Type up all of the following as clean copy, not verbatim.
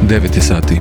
9 sati.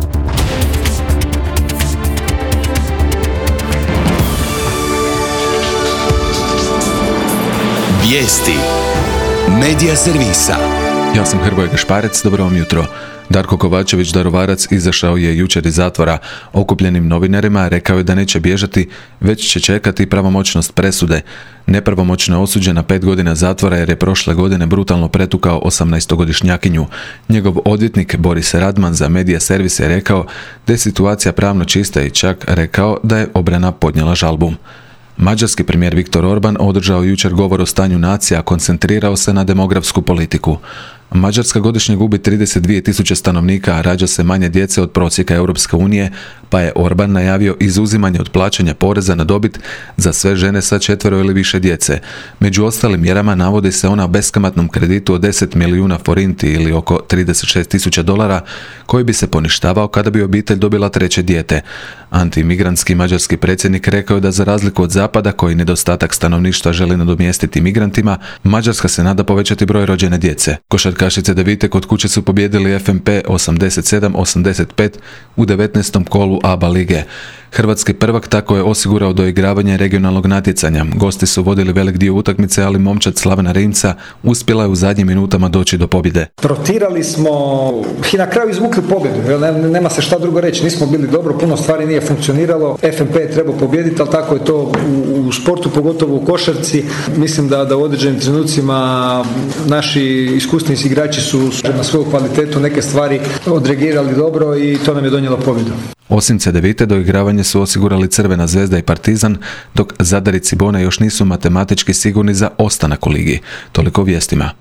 Vijesti Medija servisa. Ja sam Hrvoje Gašparec, dobro vam jutro. Darko Kovačević, Daruvarac, izašao je jučer iz zatvora. Okupljenim novinarima rekao je da neće bježati, već će čekati pravomoćnost presude. Nepravomoćno je osuđen na 5 godina zatvora jer je prošle godine brutalno pretukao 18-godišnjakinju. Njegov odvjetnik Boris Radman za Medija servis je rekao da je situacija pravno čista i čak rekao da je obrana podnijela žalbu. Mađarski premijer Viktor Orban održao jučer govor o stanju nacije, a koncentrirao se na demografsku politiku. Mađarska godišnje gubi 32.000 stanovnika, a rađa se manje djece od prosjeka Europske unije, pa je Orban najavio izuzimanje od plaćanja poreza na dobit za sve žene sa 4 ili više djece. Među ostalim mjerama navodi se ona o beskamatnom kreditu od 10 milijuna forinti ili oko $36.000 koji bi se poništavao kada bi obitelj dobila treće dijete. Antimigrantski mađarski predsjednik rekao je da za razliku od zapada koji nedostatak stanovništva želi nadomjestiti migrantima, Mađarska se nada povećati broj rođene djece. Košarkašice Devite kod kuće su pobijedili FNP 87-85 u 19. kolu ABA lige. Hrvatski prvak tako je osigurao doigravanje regionalnog natjecanja. Gosti su vodili velik dio utakmice, ali momčad Slavena Rimca uspjela je u zadnjim minutama doći do pobjede. Rotirali smo i na kraju izvukli pobjedu. Nema se šta drugo reći. Nismo bili dobro, puno stvari nije funkcioniralo. FNP je trebao pobijediti, ali tako je to u sportu, pogotovo u košarci. Mislim da u određenim trenucima naši iskusni igrači su na svoju kvalitetu neke stvari odreagirali dobro i to nam je donijelo pobjedu. Osim Cedevite, doigravanje su osigurali Crvena zvezda i Partizan, dok Zadar i Cibona još nisu matematički sigurni za ostanak u ligi. Toliko o vijestima.